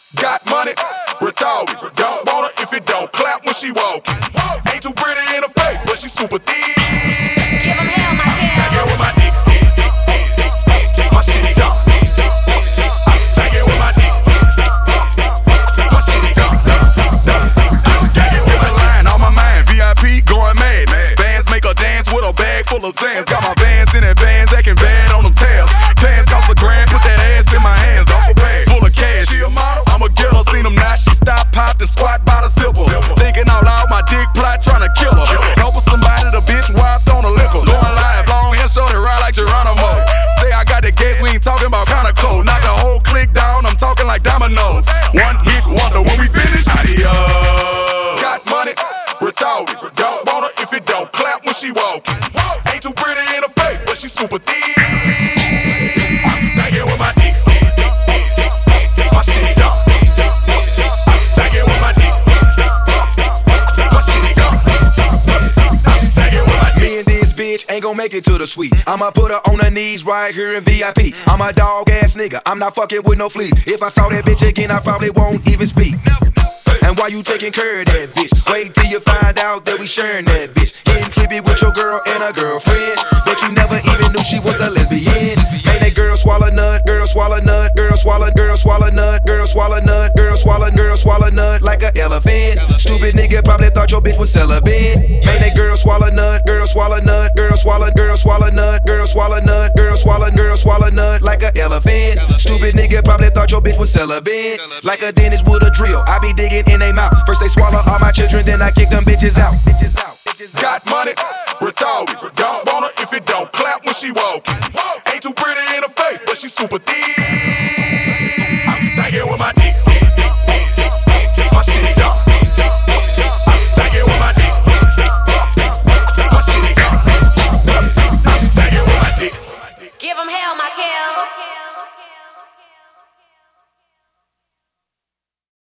Got money, retarded. Don't want her if it don't clap when she walkin'. Ain't too pretty in her face, but she super thick. Give 'em hell, my I girl. get with my dick, my shit dumb. I stank it with my dick, my shit dumb. I just got it with my line on my mind. VIP going mad. Bands make her dance with a bag full of Zans. Got my bands in advance, acting bad on them tails. Pants cost a grand, put that ass in my hands. Off a bag full of cash. She a model, I'ma get her. Seen them now, she stop, popped and squat by the zipper. Thinking out loud, my dick plot tryna kill her. Help her somebody, the bitch wiped on a liquor. Going live, long hair, short and ride like Geronimo. Say I got the gas, we ain't talking about kinda cold. Knock the whole click down, I'm talking like dominoes. One hit wonder, when we finish, adios. Got money, retarded. Don't want her if it don't clap when she walkin'. Ain't too pretty in her face, but she super thick. I'm stankin' with my dick, my shit dumb. I'm stankin' with my dick, my shit dumb. I'm stankin' with my dick. Me and this bitch ain't gon' make it to the suite. I'ma put her on her knees right here in VIP. I'm a dog ass nigga, I'm not fucking with no fleas. If I saw that bitch again, I probably won't even speak. And why you taking care of that bitch? Wait till you find out that we sharing that bitch. Getting trippy with your girl and a girlfriend, but you never even knew she was a lesbian. Made that girl swallow nut, girl swallow nut, girl swallow, girl swallow nut, girl swallow nut, girl swallow nut like an elephant. Stupid nigga probably thought your bitch was celibate. Made that girl swallow nut, girl swallow nut, girl swallow nut, girl swallow nut, girl swallow nut like an elephant. Stupid nigga probably thought your bitch was celibate. Like a dentist with a drill, I be digging in they mouth. First they swallow all my children, then I kick them bitches out. Got money, retarded. Don't want her if it don't clap when she walkin'. Ain't too pretty in her face, but she super thick. I'm stankin' with my dick.